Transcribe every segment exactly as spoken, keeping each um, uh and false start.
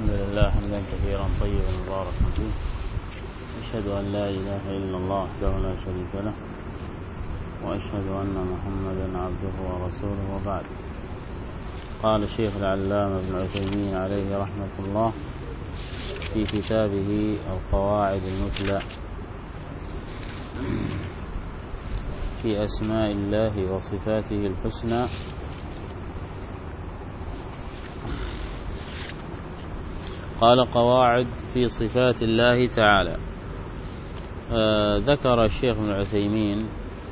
الحمد لله حمدا كثيرا طيبا مباركا فيه. أشهد أن لا إله إلا الله وحده لا شريك له، وأشهد أن محمدا عبده ورسوله، وبعد. قال الشيخ العلامة ابن عثيمين عليه رحمة الله في كتابه القواعد المثلى في أسماء الله وصفاته الحسنى، قال: قواعد في صفات الله تعالى. آه ذكر الشيخ ابن عثيمين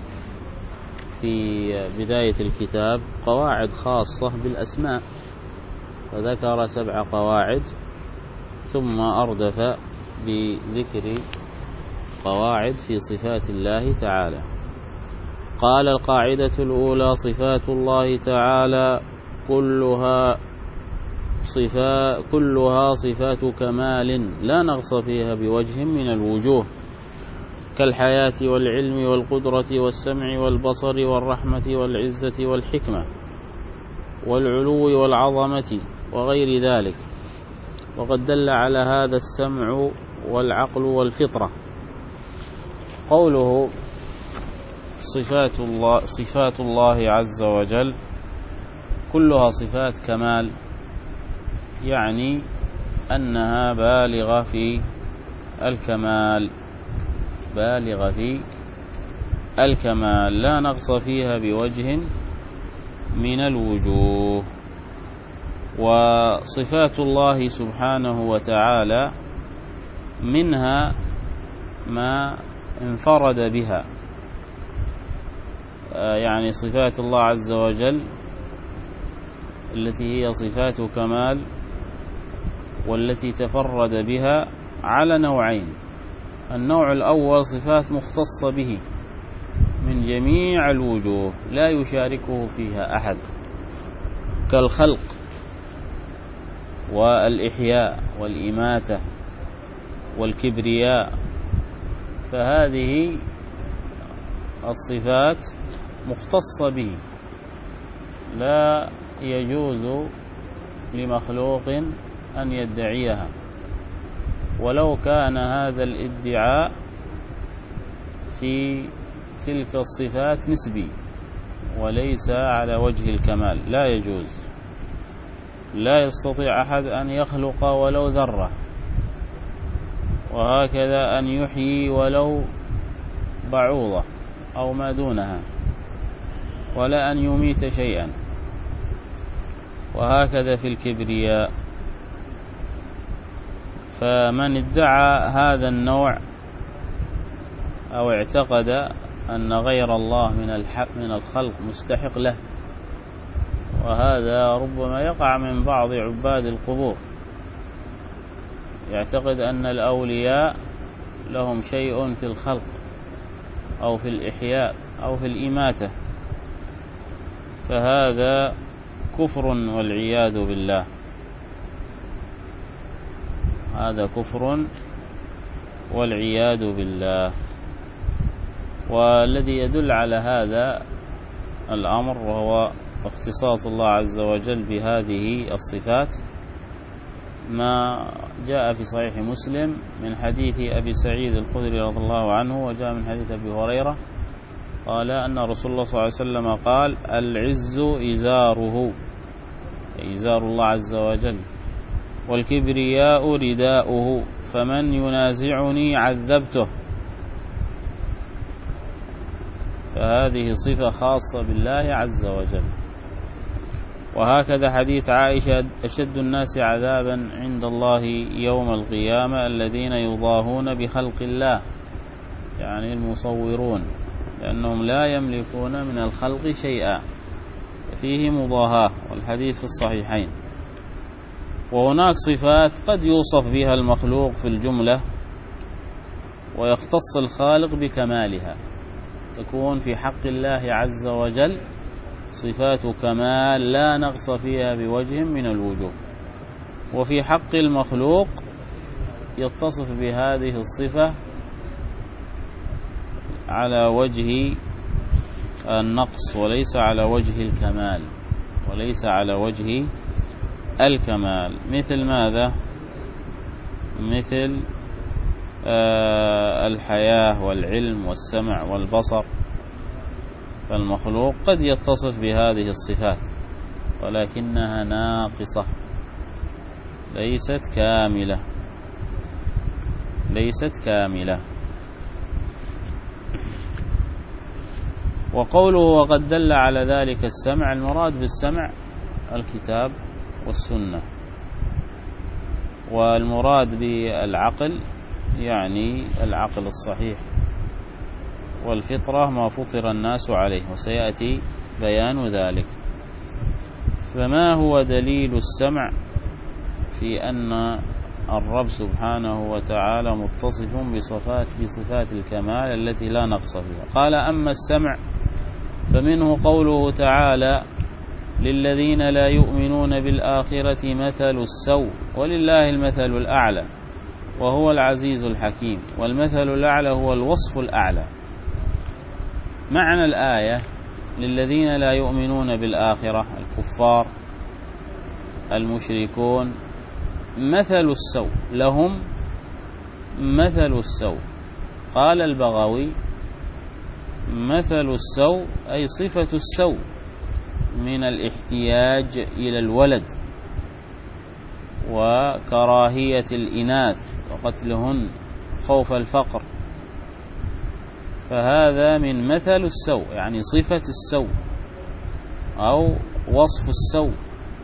في بداية الكتاب قواعد خاصة بالأسماء، فذكر سبع قواعد ثم أردف بذكر قواعد في صفات الله تعالى. قال: القاعدة الأولى: صفات الله تعالى كلها صفات كلها صفات كمال لا نقص فيها بوجه من الوجوه، كالحياة والعلم والقدرة والسمع والبصر والرحمة والعزة والحكمة والعلو والعظمة وغير ذلك. وقد دل على هذا السمع والعقل والفطرة. قوله صفات الله, صفات الله عز وجل كلها صفات كمال، يعني أنها بالغة في الكمال بالغة في الكمال لا نقص فيها بوجه من الوجوه. وصفات الله سبحانه وتعالى منها ما انفرد بها، يعني صفات الله عز وجل التي هي صفات كمال والتي تفرد بها على نوعين. النوع الأول صفات مختصة به من جميع الوجوه لا يشاركه فيها أحد، كالخلق والإحياء والإماتة والكبرياء، فهذه الصفات مختصة به، لا يجوز لمخلوق أن يدعيها، ولو كان هذا الادعاء في تلك الصفات نسبي وليس على وجه الكمال، لا يجوز. لا يستطيع أحد أن يخلق ولو ذرة، وهكذا أن يحيي ولو بعوضة أو ما دونها، ولا أن يميت شيئا، وهكذا في الكبرياء. فمن ادعى هذا النوع أو اعتقد أن غير الله من الحق من الخلق مستحق له، وهذا ربما يقع من بعض عباد القبور، يعتقد أن الأولياء لهم شيء في الخلق أو في الإحياء أو في الإماتة، فهذا كفر والعياذ بالله، هذا كفر والعياذ بالله. والذي يدل على هذا الأمر وهو اختصاص الله عز وجل بهذه الصفات ما جاء في صحيح مسلم من حديث أبي سعيد الخدري رضي الله عنه، وجاء من حديث أبي هريرة قال أن رسول الله صلى الله عليه وسلم قال: العز إزاره، إزار الله عز وجل، والكبرياء رداؤه، فمن ينازعني عذبته. فهذه صفة خاصة بالله عز وجل. وهكذا حديث عائشة: أشد الناس عذابا عند الله يوم القيامة الذين يضاهون بخلق الله، يعني المصورون، لأنهم لا يملكون من الخلق شيئا، فيه مضاهاة، والحديث في الصحيحين. وهناك صفات قد يوصف بها المخلوق في الجملة ويختص الخالق بكمالها، تكون في حق الله عز وجل صفات كمال لا نقص فيها بوجه من الوجوه، وفي حق المخلوق يتصف بهذه الصفة على وجه النقص وليس على وجه الكمال وليس على وجه الكمال. مثل ماذا؟ مثل الحياة والعلم والسمع والبصر، فالمخلوق قد يتصف بهذه الصفات ولكنها ناقصة ليست كاملة ليست كاملة. وقوله وقد دل على ذلك السمع، المراد بالسمع الكتاب والسنة، والمراد بالعقل يعني العقل الصحيح، والفطرة ما فطر الناس عليه، وسيأتي بيان ذلك. فما هو دليل السمع في أن الرب سبحانه وتعالى متصف بصفات بصفات الكمال التي لا نقص فيها؟ قال أما السمع فمنه قوله تعالى للذين لا يؤمنون بالآخرة مثل السوء ولله المثل الأعلى وهو العزيز الحكيم. والمثل الأعلى هو الوصف الأعلى. معنى الآية للذين لا يؤمنون بالآخرة الكفار المشركون مثل السوء، لهم مثل السوء. قال البغوي مثل السوء أي صفة السوء من الاحتياج إلى الولد وكراهية الإناث وقتلهن خوف الفقر، فهذا من مثل السوء يعني صفة السوء أو وصف السوء،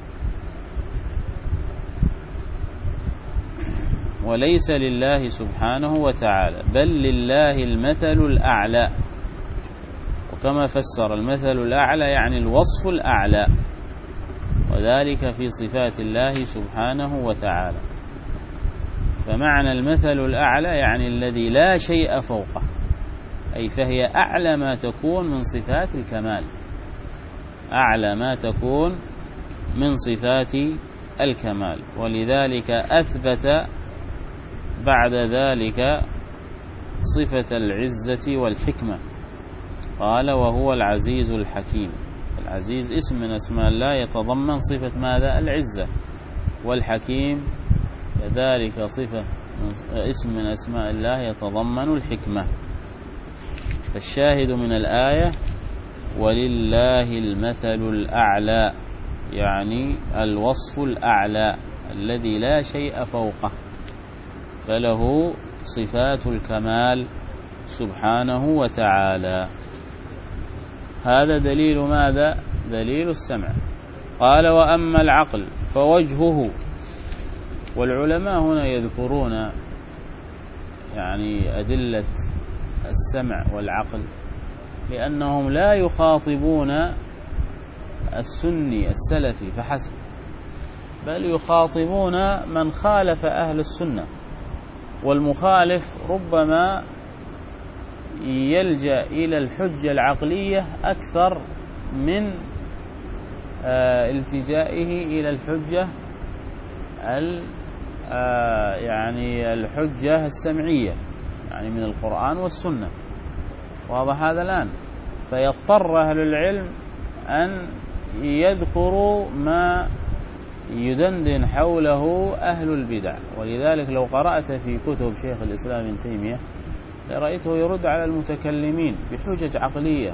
وليس لله سبحانه وتعالى بل لله المثل الأعلى. وكما فسر المثل الأعلى يعني الوصف الأعلى، وذلك في صفات الله سبحانه وتعالى. فمعنى المثل الأعلى يعني الذي لا شيء فوقه، أي فهي أعلى ما تكون من صفات الكمال، أعلى ما تكون من صفات الكمال. ولذلك أثبت بعد ذلك صفة العزة والحكمة، قال وهو العزيز الحكيم. العزيز اسم من اسماء الله يتضمن صفة ماذا؟ العزة. والحكيم كذلك صفة اسم من اسماء الله يتضمن الحكمة. فالشاهد من الآية ولله المثل الأعلى يعني الوصف الأعلى الذي لا شيء فوقه، فله صفات الكمال سبحانه وتعالى. هذا دليل ماذا؟ دليل السمع. قال وأما العقل فوجهه. والعلماء هنا يذكرون يعني أدلة السمع والعقل لأنهم لا يخاطبون السني السلفي فحسب، بل يخاطبون من خالف أهل السنة. والمخالف ربما يلجأ إلى الحجة العقلية أكثر من التجائه إلى الحجة يعني الحجة السمعية يعني من القرآن والسنة. واضح هذا الآن؟ فيضطر أهل العلم أن يذكروا ما يدندن حوله أهل البدع. ولذلك لو قرأت في كتب شيخ الإسلام ابن تيمية لرأيته يرد على المتكلمين بحجج عقلية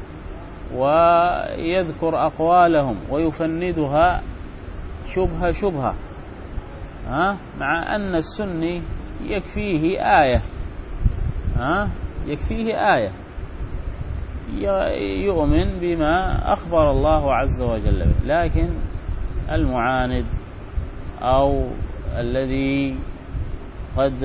ويذكر أقوالهم ويفندها شبهة شبهة، ها؟ مع أن السني يكفيه آية، ها؟ يكفيه آية يؤمن بما أخبر الله عز وجل به. لكن المعاند أو الذي قد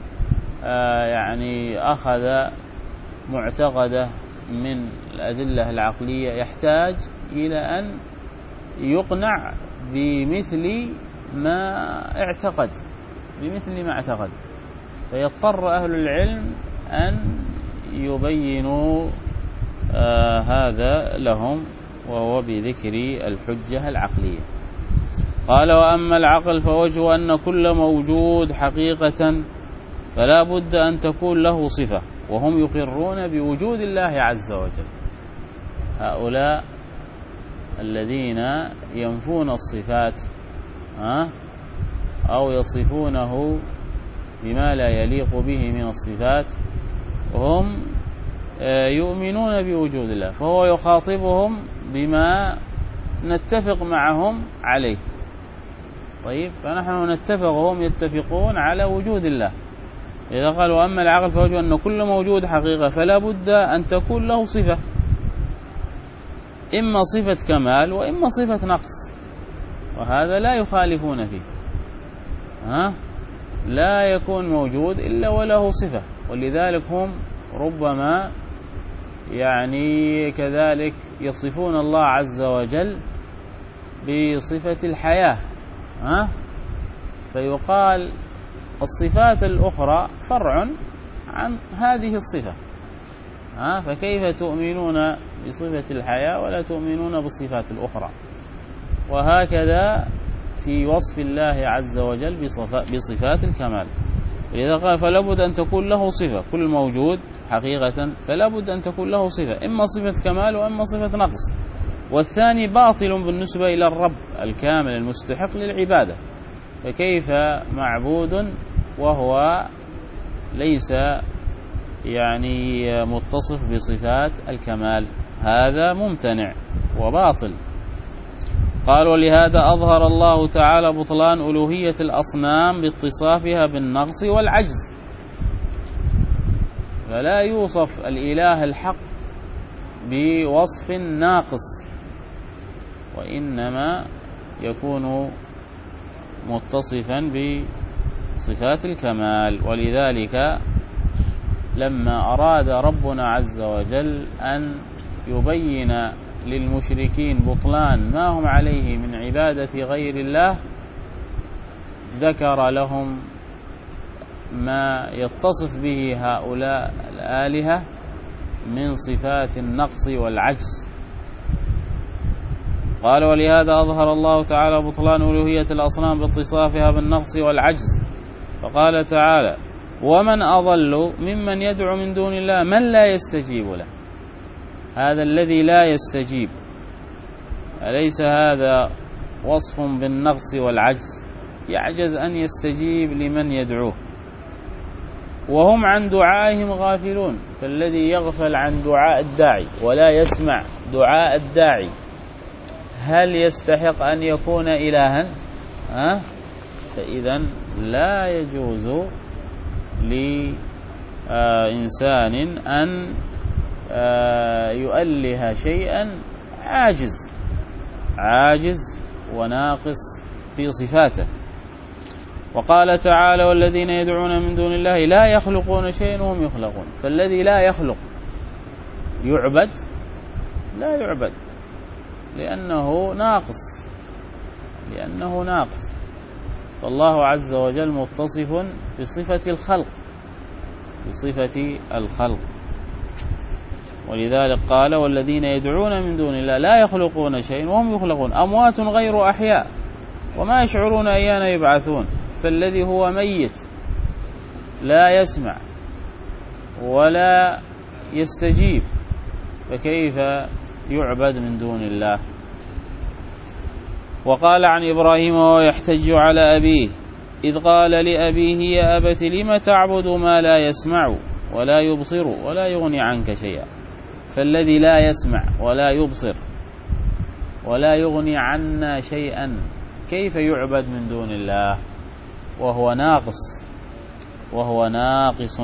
يعني أخذ معتقده من الأدلة العقلية يحتاج إلى أن يقنع بمثل ما اعتقد بمثل ما اعتقد فيضطر أهل العلم أن يبينوا آه هذا لهم، وهو بذكر الحجة العقلية. قال وأما العقل فوجه أن كل موجود حقيقة فلا بد أن تكون له صفة، وهم يقرون بوجود الله عز وجل. هؤلاء الذين ينفون الصفات أو يصفونه بما لا يليق به من الصفات، هم يؤمنون بوجود الله، فهو يخاطبهم بما نتفق معهم عليه. طيب، فنحن نتفق وهم يتفقون على وجود الله. إذا قال وأما العقل فوجه أن كل موجود حقيقة، فلا بد أن تكون له صفة، إما صفة كمال وإما صفة نقص، وهذا لا يخالفون فيه. ها؟ لا يكون موجود إلا وله صفة، ولذلك هم ربما يعني كذلك يصفون الله عز وجل بصفة الحياة. ها؟ فيقال الصفات الأخرى فرع عن هذه الصفة. ها؟ فكيف تؤمنون بصفة الحياة ولا تؤمنون بالصفات الأخرى؟ وهكذا في وصف الله عز وجل بصفات الكمال. إذا قال فلا بد أن تكون له صفة، كل موجود حقيقة فلا بد أن تكون له صفة، إما صفة كمال وإما صفة نقص، والثاني باطل بالنسبة إلى الرب الكامل المستحق للعبادة. فكيف معبود وهو ليس يعني متصف بصفات الكمال؟ هذا ممتنع وباطل. قال ولهذا أظهر الله تعالى بطلان ألوهية الأصنام باتصافها بالنقص والعجز، فلا يوصف الإله الحق بوصف ناقص، وإنما يكون متصفا بصفات الكمال. ولذلك لما أراد ربنا عز وجل أن يبين للمشركين بطلان ما هم عليه من عبادة غير الله، ذكر لهم ما يتصف به هؤلاء الآلهة من صفات النقص والعجز. قال ولهذا أظهر الله تعالى بطلان ألوهية الأصنام باتصافها بالنقص والعجز، فقال تعالى ومن أضل ممن يدعو من دون الله من لا يستجيب له. هذا الذي لا يستجيب، أليس هذا وصف بالنقص والعجز؟ يعجز أن يستجيب لمن يدعوه، وهم عن دعائهم غافلون. فالذي يغفل عن دعاء الداعي ولا يسمع دعاء الداعي هل يستحق أن يكون إلها؟ أه؟ فإذا لا يجوز لإنسان أن يؤله شيئا عاجز عاجز وناقص في صفاته. وقال تعالى والذين يدعون من دون الله لا يخلقون شيئا وهم يخلقون. فالذي لا يخلق يعبد؟ لا يعبد، لأنه ناقص لأنه ناقص فالله عز وجل متصف بصفة الخلق بصفة الخلق ولذلك قال والذين يدعون من دون الله لا يخلقون شيئا وهم يخلقون أموات غير أحياء وما يشعرون أيان يبعثون. فالذي هو ميت لا يسمع ولا يستجيب فكيف يعبد من دون الله؟ وقال عن إبراهيم وهو يحتج على أبيه إذ قال لأبيه يا أبت لم تعبد ما لا يسمع ولا يبصر ولا يغني عنك شيئا. فالذي لا يسمع ولا يبصر ولا يغني عنا شيئا كيف يعبد من دون الله وهو ناقص وهو ناقص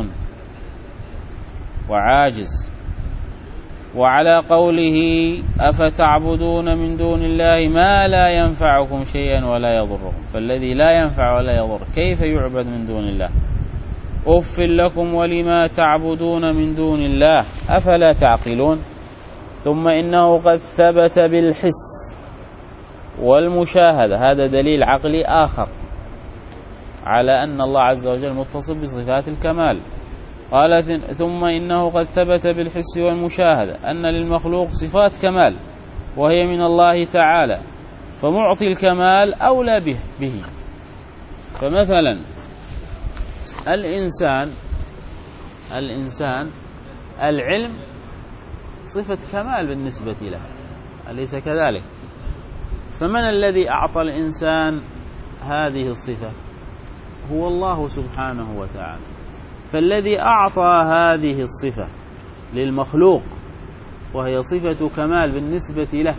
وعاجز؟ وعلى قوله أفتعبدون من دون الله ما لا ينفعكم شيئا ولا يضركم. فالذي لا ينفع ولا يضر كيف يعبد من دون الله؟ أف لكم ولما تعبدون من دون الله أفلا تعقلون. ثم إنه قد ثبت بالحس والمشاهدة، هذا دليل عقلي آخر على أن الله عز وجل متصف بصفات الكمال. قال ثم إنه قد ثبت بالحس والمشاهدة أن للمخلوق صفات كمال وهي من الله تعالى، فمعطي الكمال أولى به, به. فمثلا الإنسان الإنسان العلم صفة كمال بالنسبة له، أليس كذلك؟ فمن الذي أعطى الإنسان هذه الصفة؟ هو الله سبحانه وتعالى. فالذي أعطى هذه الصفة للمخلوق وهي صفة كمال بالنسبة له،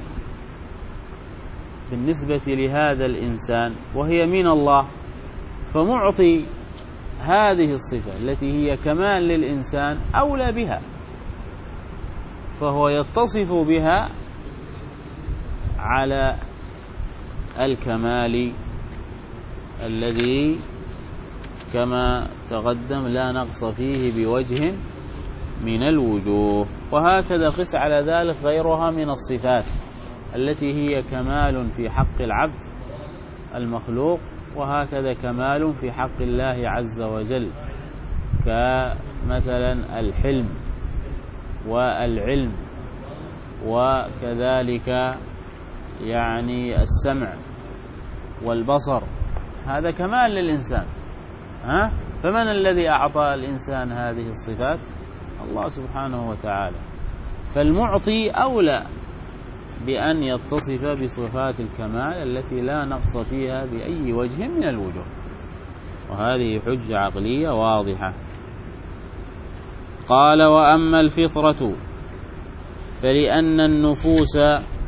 بالنسبة لهذا الإنسان، وهي من الله، فمعطي هذه الصفة التي هي كمال للإنسان أولى بها، فهو يتصف بها على الكمال الذي كما تقدم لا نقص فيه بوجه من الوجوه. وهكذا قس على ذلك غيرها من الصفات التي هي كمال في حق العبد المخلوق، وهكذا كمال في حق الله عز وجل، كمثلا الحلم والعلم، وكذلك يعني السمع والبصر، هذا كمال للإنسان. ها؟ فمن الذي أعطى الإنسان هذه الصفات؟ الله سبحانه وتعالى. فالمعطي أولى بأن يتصف بصفات الكمال التي لا نقص فيها بأي وجه من الوجوه، وهذه حجة عقلية واضحة. قال: وأما الفطرة فلأن النفوس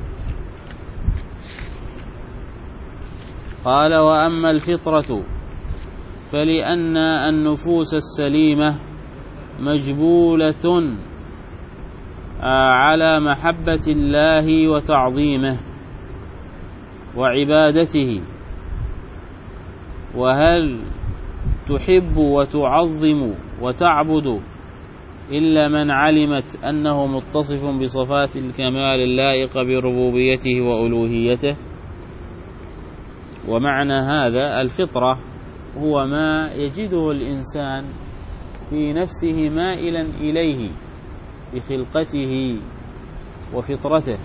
قال وأما الفطرة فلأن النفوس السليمة مجبولة على محبة الله وتعظيمه وعبادته. وهل تحب وتعظم وتعبد إلا من علمت أنه متصف بصفات الكمال اللائقة بربوبيته وألوهيته؟ ومعنى هذا الفطرة هو ما يجده الإنسان في نفسه مائلا إليه بخلقته وفطرته.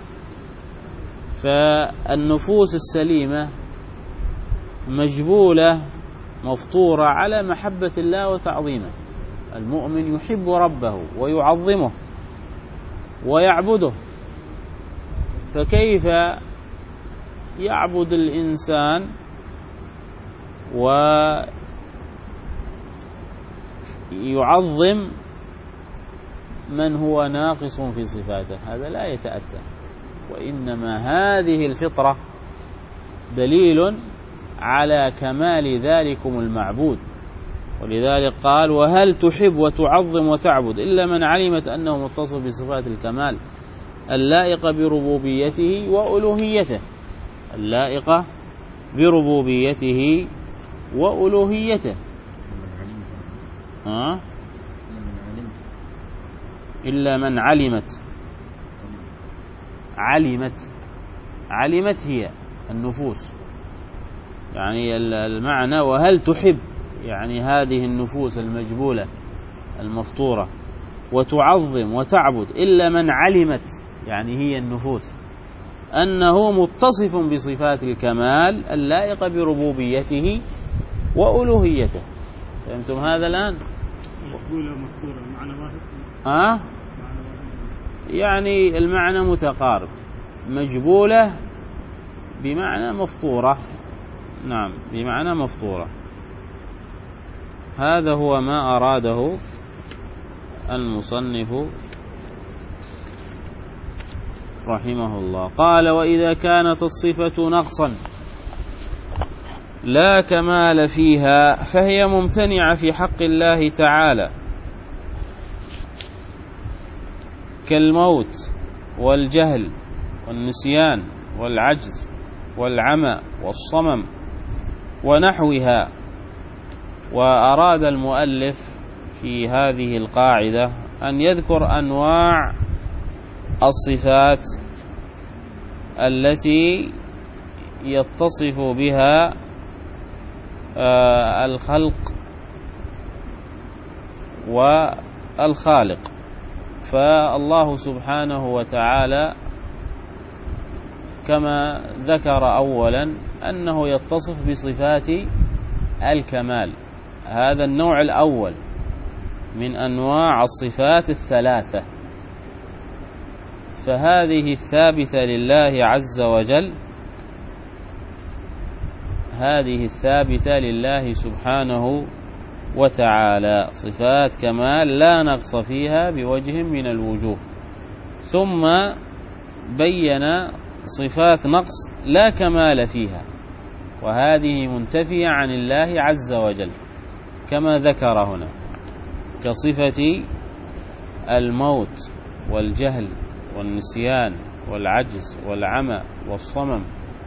فالنفوس السليمة مجبولة مفطورة على محبة الله وتعظيمه. المؤمن يحب ربه ويعظمه ويعبده، فكيف يعبد الإنسان ويعظم من هو ناقص في صفاته؟ هذا لا يتأتى. وإنما هذه الفطرة دليل على كمال ذلكم المعبود. ولذلك قال: وهل تحب وتعظم وتعبد إلا من علمت أنه متصف بصفات الكمال اللائقة بربوبيته وألوهيته، اللائقة بربوبيته وألوهيته. ها؟ إلا من علمت علمت علمت هي النفوس، يعني المعنى وهل تحب، يعني هذه النفوس المجبولة المفطورة، وتعظم وتعبد إلا من علمت، يعني هي النفوس، أنه متصف بصفات الكمال اللائقة بربوبيته وألوهيته. فهمتم هذا الآن؟ مقبولة ومفطورة معنى واحد؟ آه؟ يعني المعنى متقارب. مجبولة بمعنى مفطورة، نعم، بمعنى مفطورة. هذا هو ما أراده المصنف رحمه الله. قال: وإذا كانت الصفة نقصا لا كمال فيها فهي ممتنعة في حق الله تعالى، كالموت والجهل والنسيان والعجز والعمى والصمم ونحوها. وأراد المؤلف في هذه القاعدة أن يذكر أنواع الصفات التي يتصف بها الخلق والخالق. فالله سبحانه وتعالى كما ذكر أولا أنه يتصف بصفات الكمال، هذا النوع الأول من أنواع الصفات الثلاثة، فهذه الثابتة لله عز وجل، هذه الثابتة لله سبحانه وتعالى، صفات كمال لا نقص فيها بوجه من الوجوه. ثم بين صفات نقص لا كمال فيها، وهذه منتفية عن الله عز وجل كما ذكر هنا، كصفة الموت والجهل والنسيان والعجز والعمى والصمم.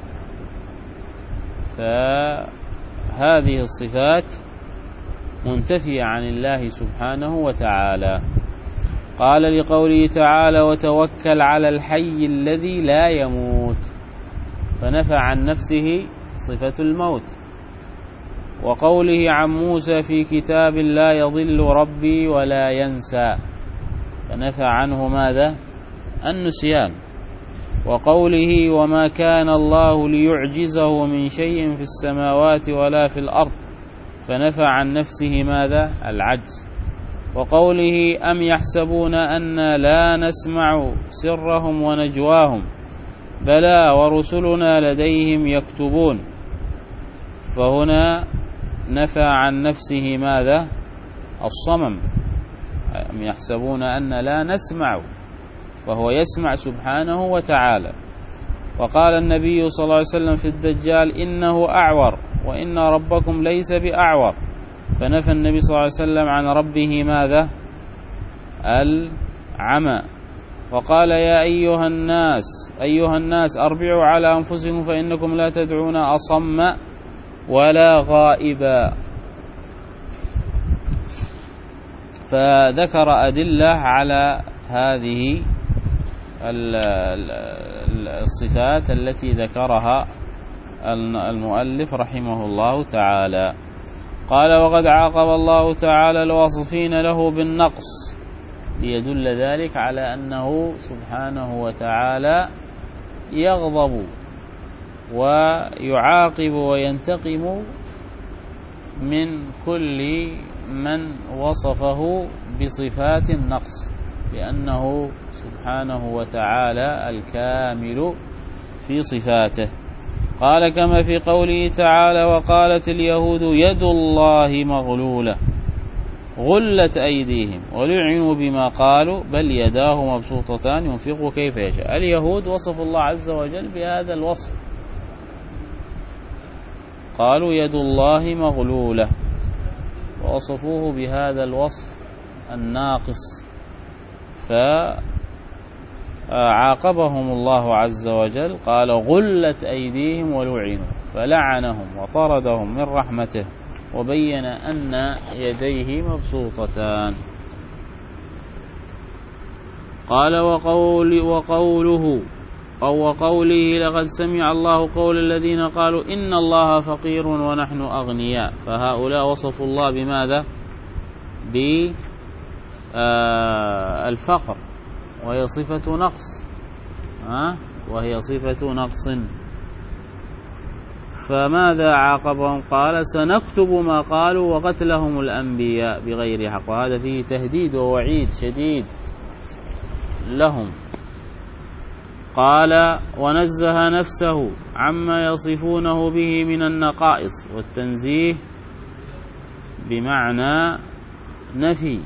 فهذه الصفات منتفية عن الله سبحانه وتعالى. قال لقوله تعالى وتوكل على الحي الذي لا يموت، فنفى عن نفسه صفة الموت. وقوله عن موسى في كتاب لا يضل ربي ولا ينسى، فنفى عنه ماذا؟ النسيان. وقوله وما كان الله ليعجزه من شيء في السماوات ولا في الأرض، فنفى عن نفسه ماذا؟ العجز. وقوله أم يحسبون أن لا نسمع سرهم ونجواهم بلى ورسلنا لديهم يكتبون، فهنا نفى عن نفسه ماذا؟ الصمم. أم يحسبون أن لا نسمع، فهو يسمع سبحانه وتعالى. وقال النبي صلى الله عليه وسلم في الدجال إنه أعور وإن ربكم ليس بأعور، فنفى النبي صلى الله عليه وسلم عن ربه ماذا؟ العمى. وقال يا أيها الناس أيها الناس أربعوا على أنفسكم فإنكم لا تدعون أصم ولا غائبا. فذكر أدلة على هذه الصفات التي ذكرها المؤلف رحمه الله تعالى. قال وقد عاقب الله تعالى الواصفين له بالنقص، ليدل ذلك على أنه سبحانه وتعالى يغضب ويعاقب وينتقم من كل من وصفه بصفات النقص، لأنه سبحانه وتعالى الكامل في صفاته. قال كما في قوله تعالى وقالت اليهود يد الله مغلولة غلت أيديهم ولعنوا بما قالوا بل يداه مبسوطتان ينفق كيف يشاء. اليهود وصفوا الله عز وجل بهذا الوصف، قالوا يد الله مغلولة، ووصفوه بهذا الوصف الناقص، فعاقبهم الله عز وجل قال غلت أيديهم ولعنوا، فلعنهم وطردهم من رحمته، وبين أن يديه مبسوطتان. قال وقول وقوله أو وقوله لقد سمع الله قول الذين قالوا إن الله فقير ونحن أغنياء، فهؤلاء وصفوا الله بماذا؟ بالفقر، وهي صفة نقص، وهي صفة نقص. فماذا عاقبهم؟ قال سنكتب ما قالوا وقتلهم الأنبياء بغير حق، وهذا فيه تهديد ووعيد شديد لهم. قال ونزه نفسه عما يصفونه به من النقائص، والتنزيه بمعنى نفي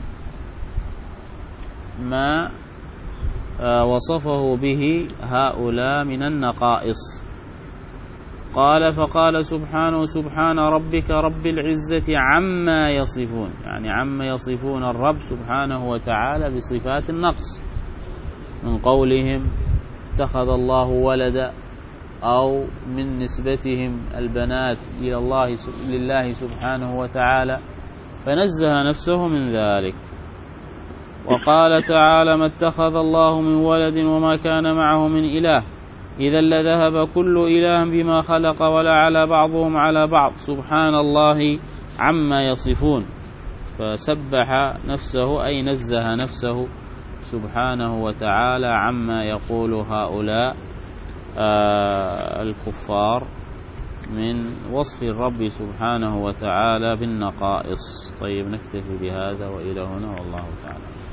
ما وصفه به هؤلاء من النقائص. قال فقال سبحانه سبحان ربك رب العزة عما يصفون، يعني عما يصفون الرب سبحانه وتعالى بصفات النقص، من قولهم اتخذ الله ولدا، أو من نسبتهم البنات إلى الله لله سبحانه وتعالى، فنزه نفسه من ذلك. وقال تعالى ما اتخذ الله من ولد وما كان معه من إله إذا لذهب كل إله بما خلق ولا على بعضهم على بعض سبحان الله عما يصفون. فسبح نفسه أي نزه نفسه سبحانه وتعالى عما يقول هؤلاء آه الكفار من وصف الرب سبحانه وتعالى بالنقائص. طيب نكتفي بهذا وإلى هنا والله تعالى.